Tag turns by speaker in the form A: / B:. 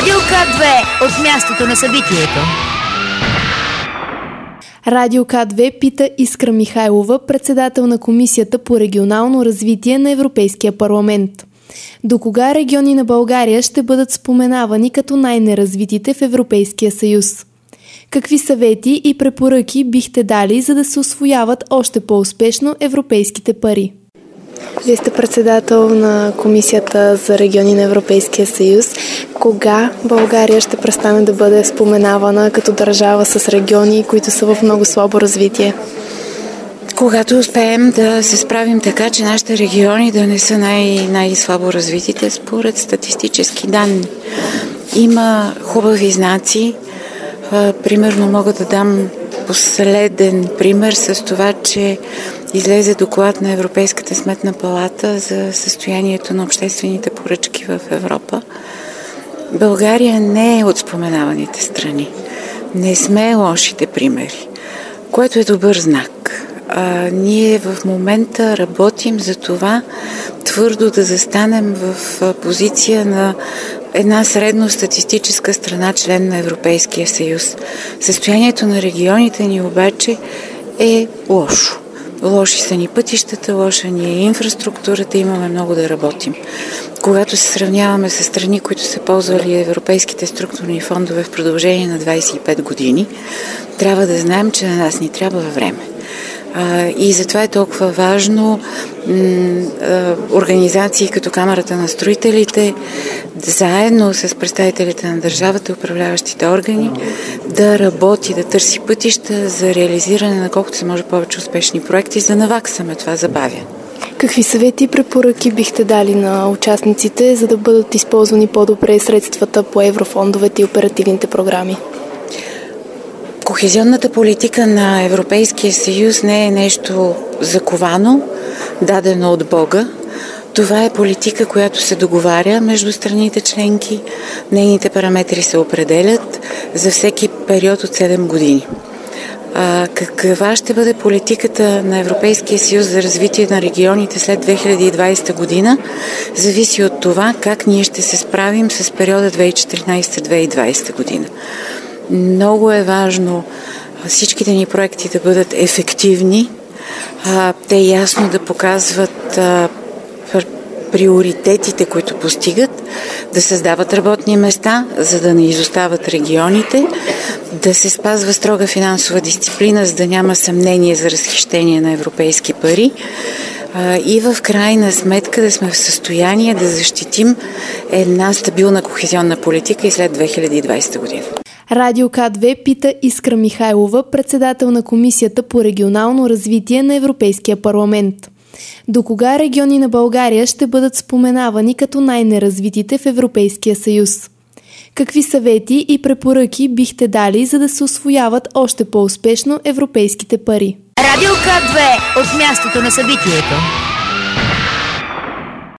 A: Радио К2 от мястото на събитието.
B: Радио К2 пита Искра Михайлова, председател на Комисията по регионално развитие на Европейския парламент. До кога региони на България ще бъдат споменавани като най-неразвитите в Европейския съюз? Какви съвети и препоръки бихте дали, за да се усвояват още по-успешно европейските пари? Вие сте председател на Комисията за региони на Европейския съюз. Кога България ще престане да бъде споменавана като държава с региони, които са в много слабо развитие?
C: Когато успеем да се справим така, че нашите региони да не са най-слабо развитите според статистически данни. Има хубави знаци. Примерно мога да дам последен пример с това, че излезе доклад на Европейската сметна палата за състоянието на обществените поръчки в Европа. България не е от споменаваните страни. Не сме лошите примери, което е добър знак. Ние в момента работим за това твърдо да застанем в позиция на една средностатистическа страна, член на Европейския съюз. Състоянието на регионите ни обаче е лошо. Лоши са ни пътищата, лоша ни е инфраструктурата, имаме много да работим. Когато се сравняваме с страни, които са ползвали европейските структурни фондове в продължение на 25 години, трябва да знаем, че на нас ни трябва време. И затова е толкова важно организации като Камарата на строителите, заедно с представителите на държавата, управляващите органи, да работи, да търси пътища за реализиране на колкото се може повече успешни проекти, за да наваксаме това забавяне.
B: Какви съвети и препоръки бихте дали на участниците, за да бъдат използвани по-добре средствата по еврофондовете и оперативните програми?
C: Кохезионната политика на Европейския съюз не е нещо заковано, дадено от Бога. Това е политика, която се договаря между страните членки. Нейните параметри се определят за всеки период от 7 години. Каква ще бъде политиката на Европейския съюз за развитие на регионите след 2020 година, зависи от това как ние ще се справим с периода 2014-2020 година. Много е важно всичките ни проекти да бъдат ефективни, те ясно да показват приоритетите, които постигат, да създават работни места, за да не изостават регионите, да се спазва строга финансова дисциплина, за да няма съмнение за разхищение на европейски пари и в крайна сметка да сме в състояние да защитим една стабилна кохезионна политика и след 2020 година.
B: Радио К2 пита Искра Михайлова, председател на Комисията по регионално развитие на Европейския парламент. До кога региони на България ще бъдат споменавани като най-неразвитите в Европейския съюз? Какви съвети и препоръки бихте дали, за да се усвояват още по-успешно европейските пари?
A: Радио К2 от мястото на събитието.